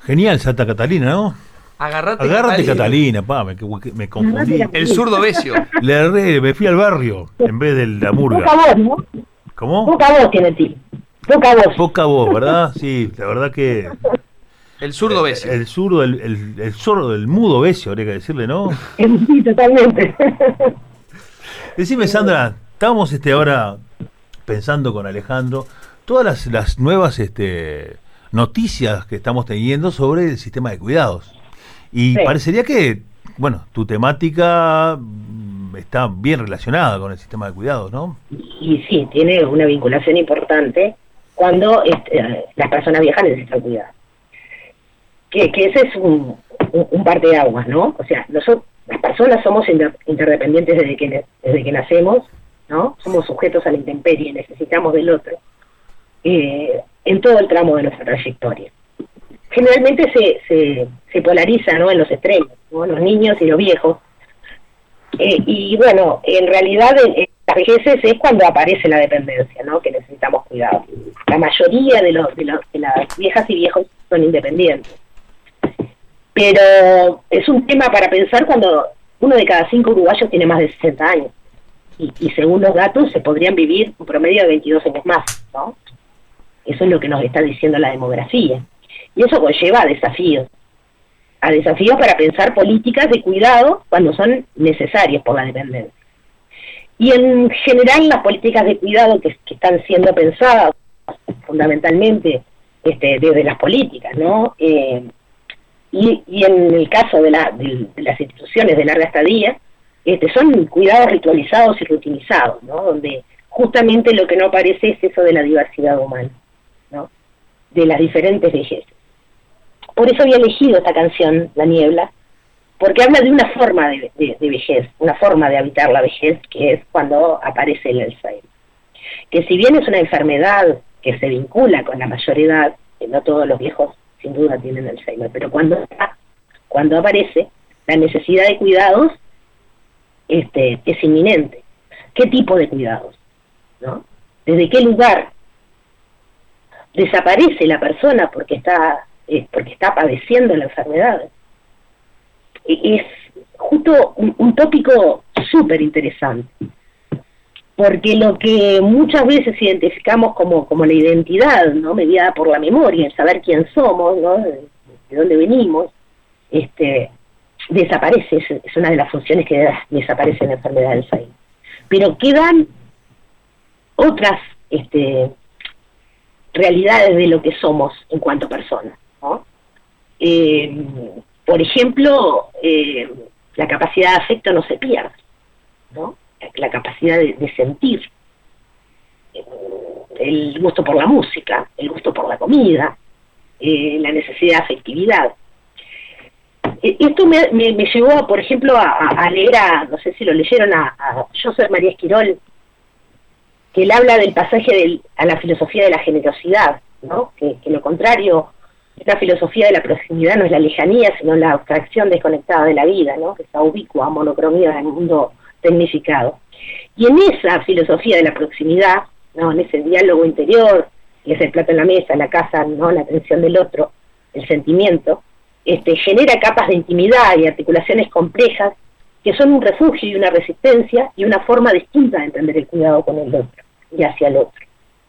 Genial, Santa Catalina, ¿no? Agárrate Catalina, me confundí. El zurdo Besio. Me fui al barrio en vez de la murga. Poca voz, ¿no? ¿Cómo? Poca voz tiene ti. Poca voz. Poca voz, ¿verdad? Sí, la verdad que... El zurdo Besio. El zurdo, el sordo, el mudo Besio, habría que decirle, ¿no? Sí, totalmente. Decime, Sandra, estábamos ahora pensando con Alejandro todas las nuevas noticias que estamos teniendo sobre el sistema de cuidados. Y Sí. parecería que, bueno, tu temática está bien relacionada con el sistema de cuidados, ¿no? Y sí, tiene una vinculación importante cuando las personas viejas necesitan cuidado. Que ese es un parteaguas, ¿no? O sea, nosotros, las personas somos interdependientes desde que nacemos, ¿no? Somos sujetos a la intemperie, necesitamos del otro, en todo el tramo de nuestra trayectoria. Generalmente se polariza, ¿no?, en los extremos, ¿no?, los niños y los viejos. Y bueno, en realidad en las vejeces es cuando aparece la dependencia, ¿no?, que necesitamos cuidado. La mayoría de las viejas y viejos son independientes. Pero es un tema para pensar cuando 1 de cada 5 uruguayos tiene más de 60 años. Y según los datos se podrían vivir un promedio de 22 años más, ¿no? Eso es lo que nos está diciendo la demografía. Y eso conlleva a desafíos para pensar políticas de cuidado cuando son necesarias por la dependencia. Y en general las políticas de cuidado que están siendo pensadas fundamentalmente desde las políticas, ¿no? Y en el caso de las instituciones de larga estadía, son cuidados ritualizados y rutinizados, ¿no? Donde justamente lo que no aparece es eso de la diversidad humana, ¿no?, de las diferentes vejeces. Por eso había elegido esta canción, La Niebla, porque habla de una forma de vejez, una forma de habitar la vejez, que es cuando aparece el Alzheimer. Que si bien es una enfermedad que se vincula con la mayor edad, que no todos los viejos sin duda tienen Alzheimer, pero cuando aparece, la necesidad de cuidados es inminente. ¿Qué tipo de cuidados?, ¿no? ¿Desde qué lugar desaparece la persona porque está padeciendo la enfermedad? Es justo un tópico súper interesante, porque lo que muchas veces identificamos como la identidad, ¿no?, mediada por la memoria, el saber quién somos, ¿no?, de dónde venimos, desaparece. Es una de las funciones que desaparece en la enfermedad del Alzheimer. Pero quedan otras realidades de lo que somos en cuanto a personas, ¿no? Por ejemplo, la capacidad de afecto no se pierde, ¿no?, la capacidad de sentir, el gusto por la música, el gusto por la comida, la necesidad de afectividad. Esto me llevó, por ejemplo, a leer no sé si lo leyeron, a Josep María Esquirol, que él habla del pasaje a la filosofía de la generosidad, ¿no?, que lo contrario, esta filosofía de la proximidad no es la lejanía, sino la abstracción desconectada de la vida, ¿no?, que está ubicua, monocromía en el mundo tecnificado. Y en esa filosofía de la proximidad, ¿no?, en ese diálogo interior, que es el plato en la mesa, la casa, ¿no?, la atención del otro, el sentimiento, genera capas de intimidad y articulaciones complejas que son un refugio y una resistencia y una forma distinta de entender el cuidado con el otro y hacia el otro.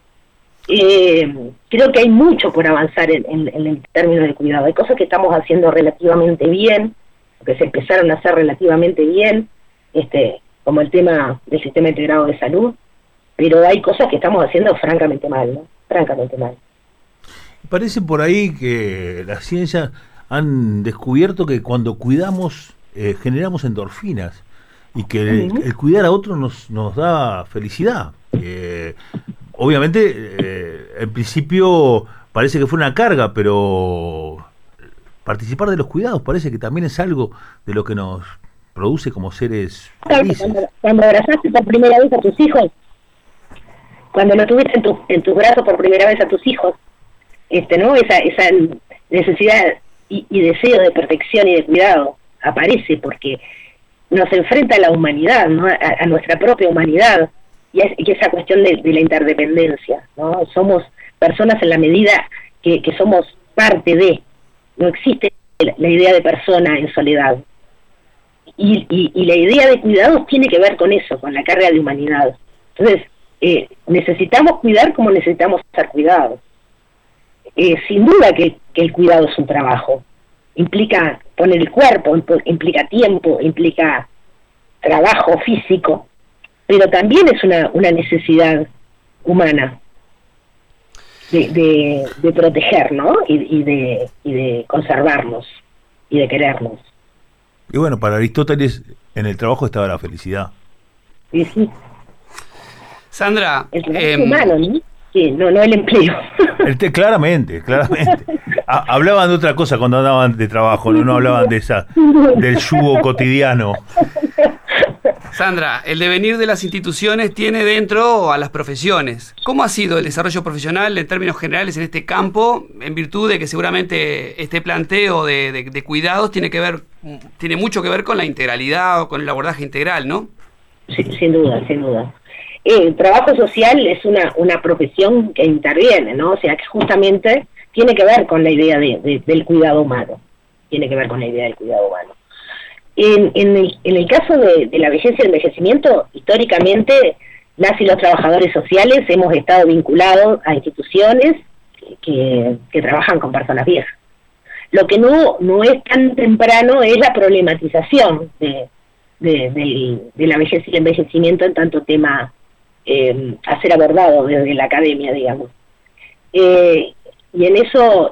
Creo que hay mucho por avanzar en el término de cuidado. Hay cosas que estamos haciendo relativamente bien, que se empezaron a hacer relativamente bien, como el tema del sistema integrado de salud, pero hay cosas que estamos haciendo francamente mal, ¿no? Francamente mal. Parece por ahí que la ciencia han descubierto que cuando cuidamos generamos endorfinas y que el cuidar a otro nos da felicidad. Obviamente, en principio parece que fue una carga, pero participar de los cuidados parece que también es algo de lo que nos produce como seres felices. Cuando abrazaste por primera vez a tus hijos, cuando lo tuviste en tus brazos por primera vez a tus hijos, ¿no?, esa necesidad y deseo de protección y de cuidado aparece porque nos enfrenta a la humanidad, ¿no?, a nuestra propia humanidad, y esa cuestión de la interdependencia, ¿no? Somos personas en la medida que somos parte de, no existe la idea de persona en soledad. Y la idea de cuidados tiene que ver con eso, con la carga de humanidad. Entonces, necesitamos cuidar como necesitamos ser cuidados. Sin duda que el cuidado es un trabajo. Implica poner el cuerpo, implica tiempo, implica trabajo físico, pero también es una necesidad humana de proteger, ¿no? Y de conservarnos y de querernos. Y bueno, para Aristóteles en el trabajo estaba la felicidad. Sí, sí. Sandra, el trabajo humano, ¿no? Sí, no el empleo. Claramente. Hablaban de otra cosa cuando hablaban de trabajo, no hablaban de del yugo cotidiano. Sandra, el devenir de las instituciones tiene dentro a las profesiones. ¿Cómo ha sido el desarrollo profesional en términos generales en este campo, en virtud de que seguramente este planteo de cuidados tiene mucho que ver con la integralidad o con el abordaje integral, ¿no? Sí, sin duda. El trabajo social es una profesión que interviene, ¿no? O sea, que justamente tiene que ver con la idea del cuidado humano. Tiene que ver con la idea del cuidado humano. En el caso de la vejez y el envejecimiento, históricamente las y los trabajadores sociales hemos estado vinculados a instituciones que trabajan con personas viejas. Lo que no es tan temprano es la problematización de la vejez y el envejecimiento en tanto tema a ser abordado desde la academia, digamos. Y en eso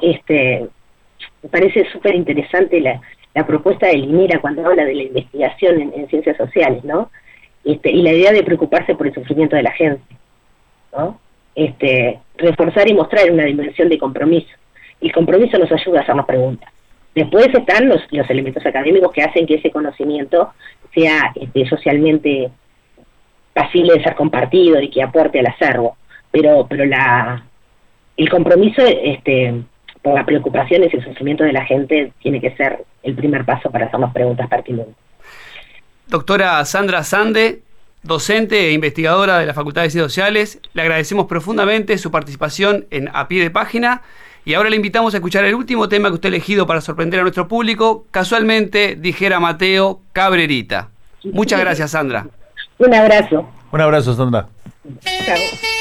me parece súper interesante la propuesta de Linera cuando habla de la investigación en ciencias sociales, ¿no? Y la idea de preocuparse por el sufrimiento de la gente, ¿no? Reforzar y mostrar una dimensión de compromiso. Y el compromiso nos ayuda a hacernos preguntas. Después están los elementos académicos que hacen que ese conocimiento sea socialmente pasible de ser compartido y que aporte al acervo. Pero el compromiso por las preocupaciones y el sufrimiento de la gente tiene que ser el primer paso para hacernos preguntas pertinentes. Doctora Sandra Sande, docente e investigadora de la Facultad de Ciencias Sociales, le agradecemos profundamente su participación en A Pie de Página y ahora le invitamos a escuchar el último tema que usted ha elegido para sorprender a nuestro público, casualmente, dijera Mateo, Cabrerita. Muchas gracias, Sandra. Un abrazo. Un abrazo, Sandra. Chao.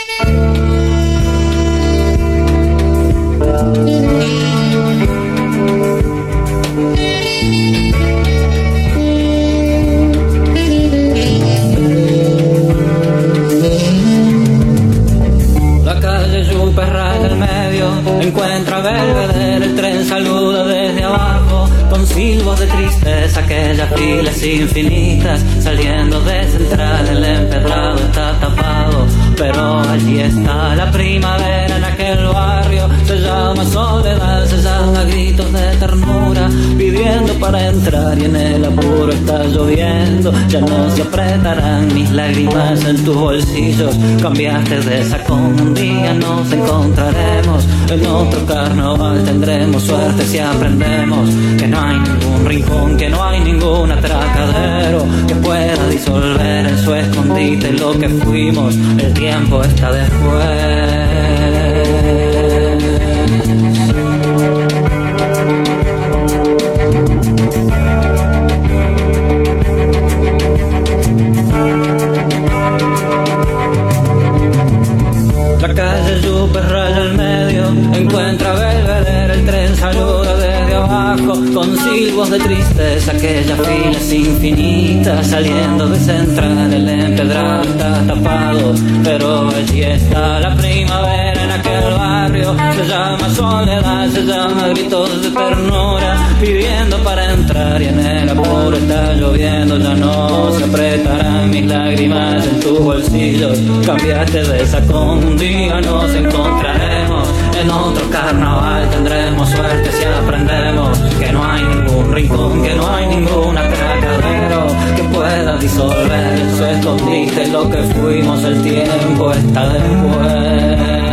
La calle Yupa raya al medio, encuentra Belvedere, el tren saluda desde abajo, con silbos de tristeza, aquellas filas infinitas, saliendo de central, el empedrado está tapado, pero allí está la primavera en aquel barrio, se llama soledad, se llama gritos de ternura, pidiendo para entrar y en el apuro está lloviendo, ya no se apretarán mis lágrimas en tus bolsillos, cambiaste de sacón, un día nos encontraremos, en otro carnaval tendremos suerte si aprendemos que no hay ningún rincón, que no hay ningún atracadero que pueda disolver en su escondite lo que fuimos, el tiempo está después. La calle Yupa raya al medio, encuentra Belvedere, el tren saluda desde abajo, con silbos de tristeza, aquellas filas infinitas, saliendo de central, el empedrado está tapado, pero allí está la primavera en aquel barrio, se llama soledad, se llama gritos de ternura, pidiendo para entrar y en el apuro está lloviendo, ya no se apretarán mis lágrimas en tus bolsillos, cambiaste de sacón, un día nos encontraremos, en otro carnaval tendremos suerte si aprendemos que no hay ningún rincón, que no hay ningún atracadero que pueda disolver en su escondite lo que fuimos, el tiempo está después.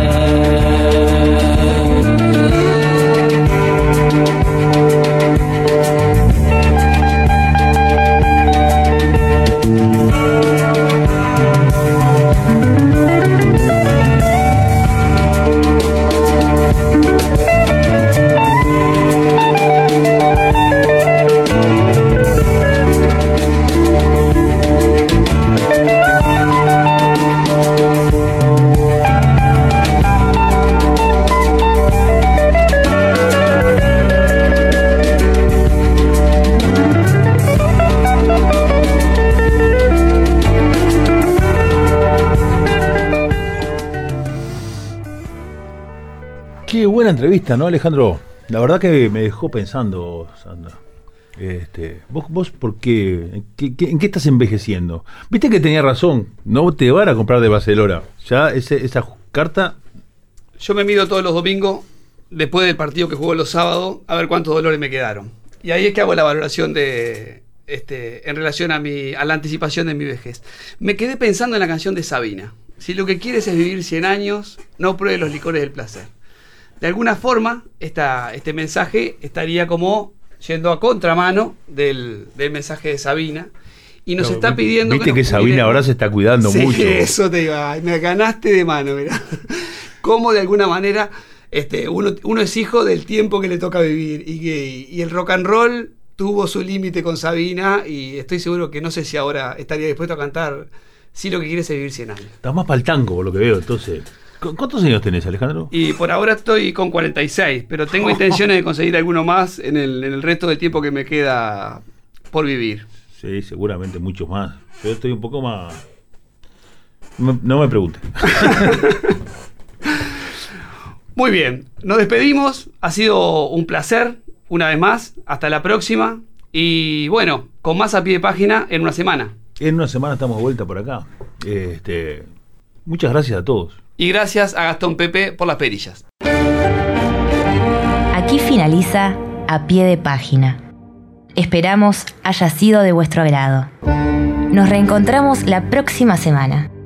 entrevista, ¿no, Alejandro? La verdad que me dejó pensando, Sandra. ¿Vos por qué? ¿En qué estás envejeciendo? Viste que tenía razón, no te van a comprar de Barcelona. Ya esa carta... Yo me mido todos los domingos, después del partido que juego los sábados, a ver cuántos dolores me quedaron. Y ahí es que hago la valoración en relación a la anticipación de mi vejez. Me quedé pensando en la canción de Sabina. Si lo que quieres es vivir 100 años, no pruebes los licores del placer. De alguna forma, este mensaje estaría como yendo a contramano del mensaje de Sabina. Y nos está pidiendo... Viste que Sabina ahora se está cuidando mucho. Sí, eso te iba. Me ganaste de mano, mirá. Cómo de alguna manera uno es hijo del tiempo que le toca vivir. Y el rock and roll tuvo su límite con Sabina. Y estoy seguro que no sé si ahora estaría dispuesto a cantar Si lo que quieres es vivir 100 años. Estás más para el tango, por lo que veo, entonces... ¿Cuántos años tenés, Alejandro? Y por ahora estoy con 46, pero tengo intenciones de conseguir alguno más en el resto del tiempo que me queda por vivir. Sí, seguramente muchos más. Yo estoy un poco más... No me preguntes. Muy bien, nos despedimos. Ha sido un placer, una vez más. Hasta la próxima. Y bueno, con más A Pie de Página en una semana. En una semana estamos de vuelta por acá. Muchas gracias a todos. Y gracias a Gastón Pepe por las perillas. Aquí finaliza A Pie de Página. Esperamos haya sido de vuestro agrado. Nos reencontramos la próxima semana.